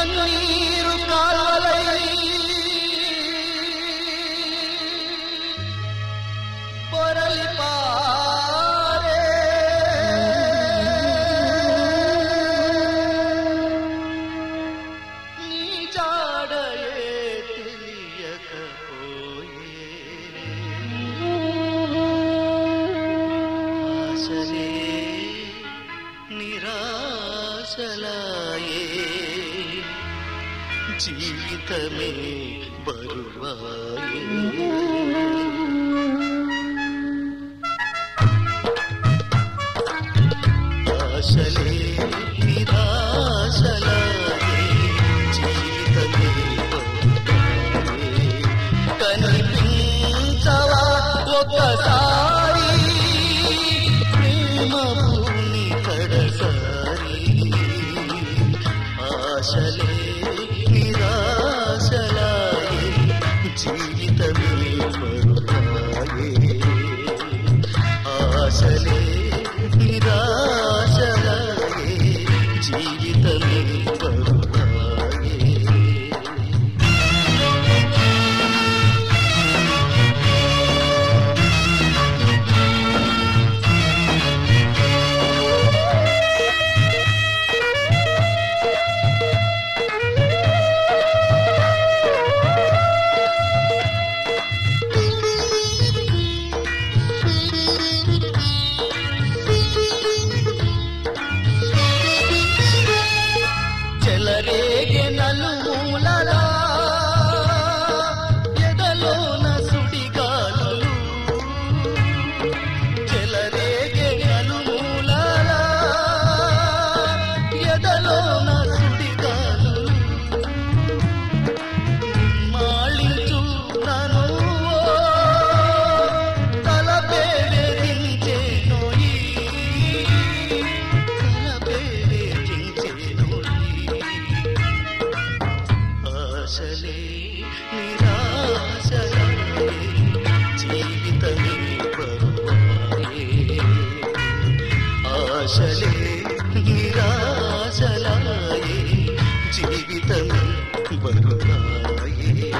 కన్నీరు కాల్వలై పొరలి పారే నీ జాడయే తెలియకపోయే ఆశలే నిరాశలాయే జీవితమే బరువాయే ఆశలే నిరాశలాయే జీవితమే బరువాయే కనిపించవా ఒక్కసారి ప్రేమ భూమి కడసారి ఆశలే నిరాశలాయే జీవితమే బరువాయే ఆశలే నిరాశలాయే జీవితమే బరువాయే చెలరేగే నలుమూలలా ఎదలోన సుడిగాలులు చెలరేగే నలుమూలలా ఎదలోన సుడిగాలులు మాళించు నను తలపే వేధించేనోయి తలపే వేధించేనోయి ఆశలే నిరాశలాయే జీవితమే బరువాయే ఆశలే నిరాశలాయే జీవితమే బరువాయే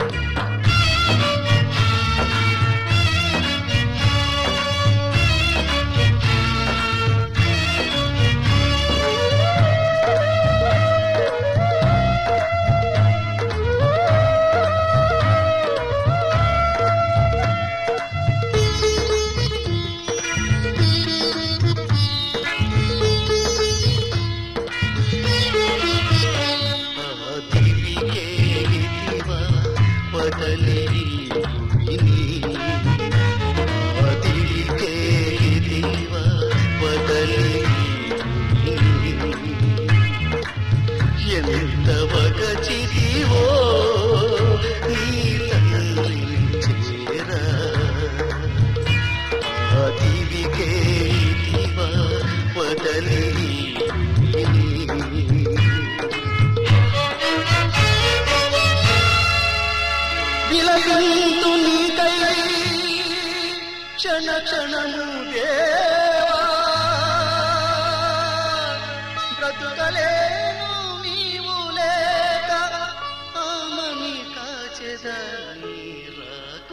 ఎంత వగచిదివో నీ తండ్రి చేరా దివికే దివా వదలి విలసింతు నీకై క్షణ క్షణము దేవా బ్రతుకలేను నీవు లేక ఆమని కాచెదని రాక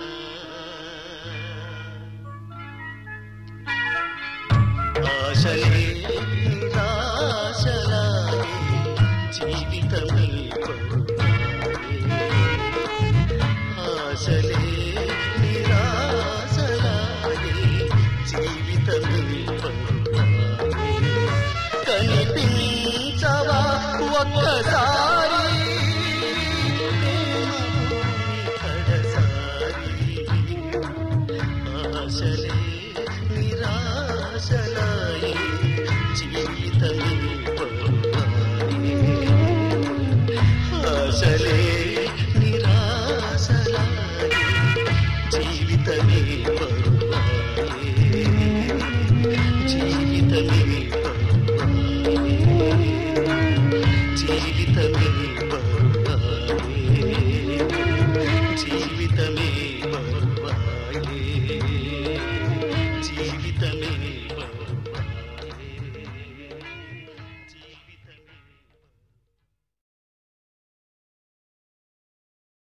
ఆశలే నిరాశలాయే జీవితమే ఆశలే నిరాశలాయే జీవితమే కనిపించవా ఒక్కసారి